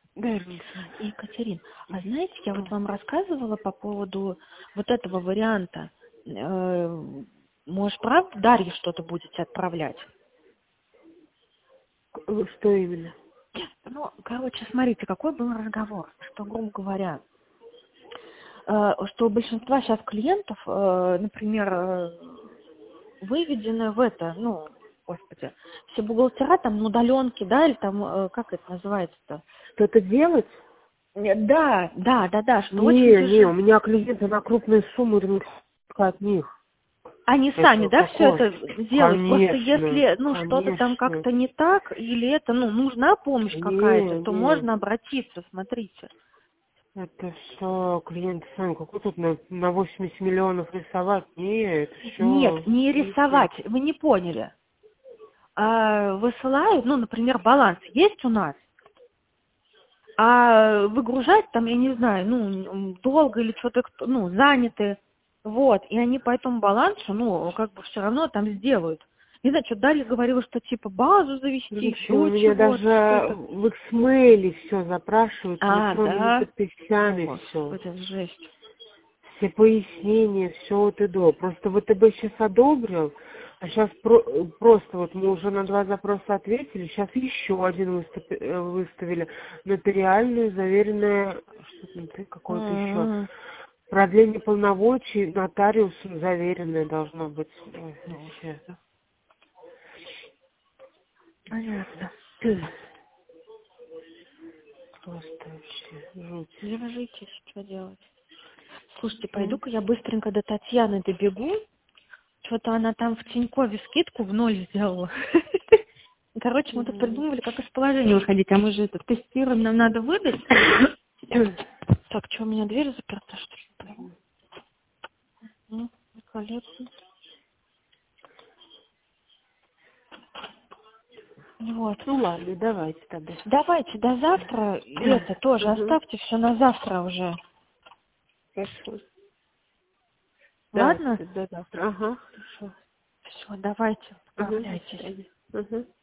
Да, Ирина. Екатерин, а знаете, я вот вам рассказывала по поводу вот этого варианта. Может, правда Дарье что-то будете отправлять? Что именно? Ну, короче, смотрите, какой был разговор, что, грубо говоря, что у большинства сейчас клиентов, например, выведены в это, ну, господи, все бухгалтера там на удаленке, да, или там, как это называется-то? Что-то делать? Да, что очень Не, у тяжело. меня клиенты на крупные суммы от них. Они сами, Это да, все какое? это делают. Просто Конечно, если, ну, что-то там конечно. как-то не так, или это, ну, нужна помощь какая-то, то Не. можно обратиться, смотрите. Это все клиенты сами. Какой тут на 80 миллионов рисовать? Не, это Нет, все. не рисовать, вы не поняли. Высылают, ну, например, баланс есть у нас, а выгружать там, я не знаю, ну, долго или что-то, ну, заняты, вот, и они по этому балансу, ну, как бы все равно там сделают. Не знаю, что Дарья говорила, что типа базу завести, У еще меня чего-то, даже что-то. в Xmail все запрашивают, с электронными Да? О, подписями, все. господи, жесть. Все пояснения, все вот и до. Просто ВТБ сейчас одобрил, а сейчас просто вот мы уже на 2 запроса ответили, сейчас еще один выставили. Нотариальную, заверенное, что там, какое-то еще. М, Продление полномочий нотариусом заверенное должно быть. Ой, вообще. Господи. Понятно. Просто вообще жуть. Держитесь, что делать. Слушайте, М. пойду-ка я быстренько до Татьяны добегу. Что-то она там в Тинькове скидку в 0 сделала. Короче, мы тут придумывали, как из положения выходить, а мы же это тестируем, нам надо выдать. Так, что, у меня дверь заперта, что ли? Ну, великолепно. Вот. Ну ладно, давайте тогда. Давайте до завтра, и это тоже Угу. оставьте все на завтра уже. Хорошо. Ладно? Давайте до завтра. Ага, хорошо. Все, давайте, Ага, до справляйтесь. свидания. Угу.